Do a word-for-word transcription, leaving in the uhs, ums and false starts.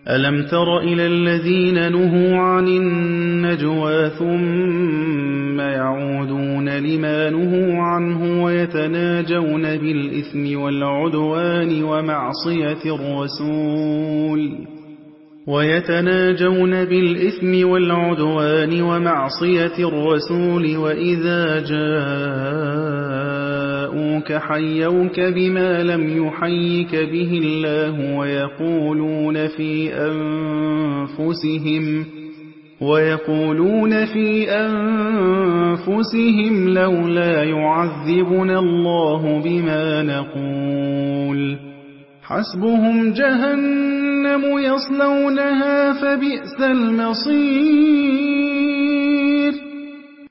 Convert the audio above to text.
أَلَمْ تَرَ إِلَى الَّذِينَ نُهُوا عَنِ النَّجْوَىٰ ثُمَّ يَعُودُونَ لِمَا نُهُوا عَنْهُ وَيَتَنَاجَوْنَ بِالْإِثْمِ وَالْعُدْوَانِ وَمَعْصِيَتِ الرَّسُولِ وَيَتَنَاجَوْنَ بِالْإِثْمِ وَالْعُدْوَانِ وَمَعْصِيَتِ الرَّسُولِ وَإِذَا جَاءُوكَ حَيَّوْكَ بِمَا لَمْ يُحَيِّكَ بِهِ اللَّهُ وَيَقُولُونَ فِي أَنفُسِهِمْ وَيَقُولُونَ فِي أَنفُسِهِمْ لَوْلَا يُعَذِّبُنَا اللَّهُ بِمَا نَقُولُ حَسْبُهُمْ جَهَنَّمُ يَصْلَوْنَهَا فَبِئْسَ الْمَصِيرُ